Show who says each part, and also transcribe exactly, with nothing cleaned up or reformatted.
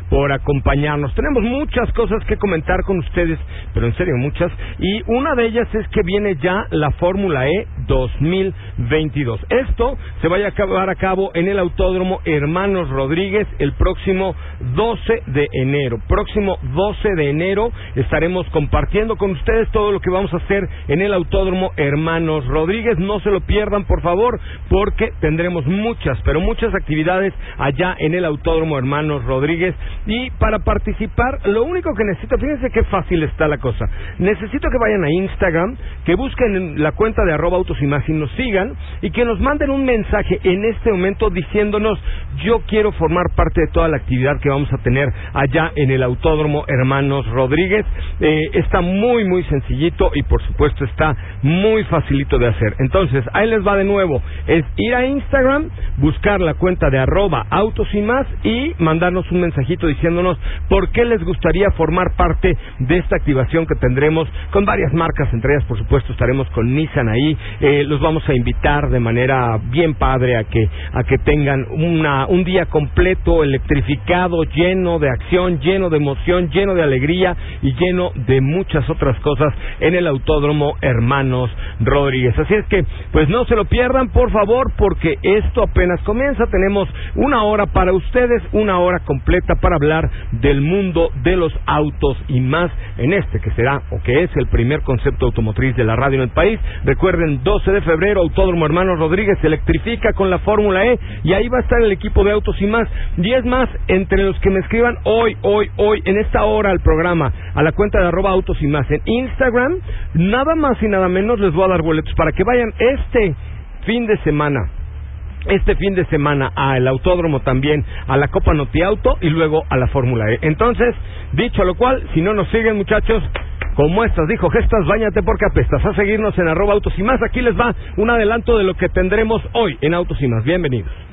Speaker 1: por acompañarnos. Tenemos muchas cosas que comentar con ustedes, pero en serio muchas, y una de ellas es que viene ya la Fórmula E dos mil veintidós. Esto se va a llevar a cabo en el Autódromo Hermanos Rodríguez el próximo doce de enero. Próximo doce de enero estaremos compartiendo con ustedes todo lo que vamos a hacer en el Autódromo Hermanos Rodríguez. No se lo pierdan, por favor, porque tendremos muchas, pero muchas actividades allá en el Autódromo Hermanos Rodríguez. Y para participar, lo único que necesito, fíjense qué fácil está la cosa. Necesito que vayan a Instagram, que busquen la cuenta de arroba autos y más y nos sigan, y que nos manden un mensaje en este momento diciéndonos: yo quiero formar parte de toda la actividad que vamos a tener allá en el Autódromo Hermanos Rodríguez. Eh, está muy muy sencillito y por supuesto está muy facilito de hacer. Entonces, ahí les va de nuevo, es ir a Instagram, buscar la cuenta de arroba autos y más y mandarnos un mensajito diciéndonos por qué les gustaría formar parte de esta activación que tendremos con varias marcas, entre ellas por supuesto estaremos con Nissan ahí. Eh, los vamos a invitar de manera bien padre a que a que tengan una un día completo electrificado, lleno de acción, lleno de emoción, lleno de alegría y lleno de muchas otras cosas en el Autódromo Hermanos Rodríguez. Así es que, pues no se lo pierdan, por favor, porque esto apenas comienza. Tenemos una hora para ustedes, una hora completa para hablar del mundo de los autos y más en este que será o que es el primer concepto automotriz de la radio en el país. Recuerden, doce de febrero, Autódromo Hermanos Rodríguez se electrifica con la Fórmula E y ahí va a estar el equipo de Autos y Más. Y es más, entre los que me escriban hoy, hoy, hoy, en esta hora al programa, a la cuenta de arroba Autos y Más en Instagram, nada más y nada menos les voy a dar boletos para que vayan este fin de semana. Este fin de semana al autódromo también, a la Copa Notiauto y luego a la Fórmula E. Entonces, dicho lo cual, si no nos siguen, muchachos, como estas dijo Gestas, báñate porque apestas. A seguirnos en arroba Autos y Más. Aquí les va un adelanto de lo que tendremos hoy en Autos y Más. Bienvenidos.